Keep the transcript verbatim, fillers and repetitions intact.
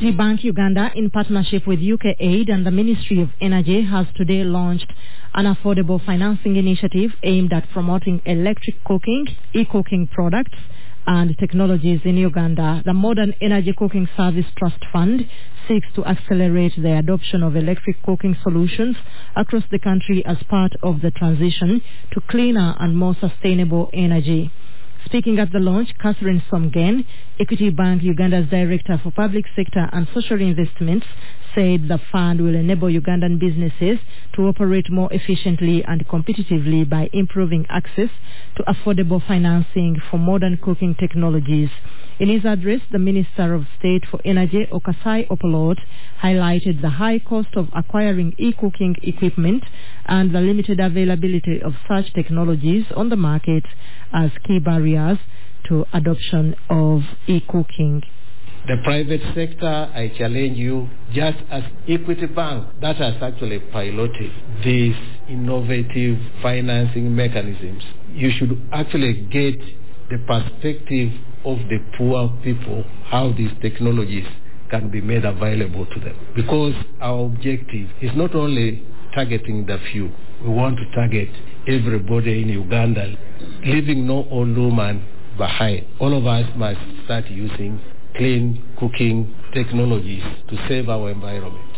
Equity Bank Uganda, in partnership with U K Aid and the Ministry of Energy, has today launched an affordable financing initiative aimed at promoting electric cooking, e-cooking products and technologies in Uganda. The Modern Energy Cooking Service Trust Fund seeks to accelerate the adoption of electric cooking solutions across the country as part of the transition to cleaner and more sustainable energy. Speaking at the launch, Catherine Somgen, Equity Bank Uganda's Director for Public Sector and Social Investments, said the fund will enable Ugandan businesses to operate more efficiently and competitively by improving access to affordable financing for modern cooking technologies. In his address, the Minister of State for Energy, Okasai Opolot, highlighted the high cost of acquiring e-cooking equipment and the limited availability of such technologies on the market as key barriers to adoption of e-cooking. The private sector, I challenge you, just as Equity Bank, that has actually piloted these innovative financing mechanisms, you should actually get the perspective of the poor people, how these technologies can be made available to them. Because our objective is not only targeting the few, we want to target everybody in Uganda, leaving no old woman behind. All of us must start using clean cooking technologies to save our environment.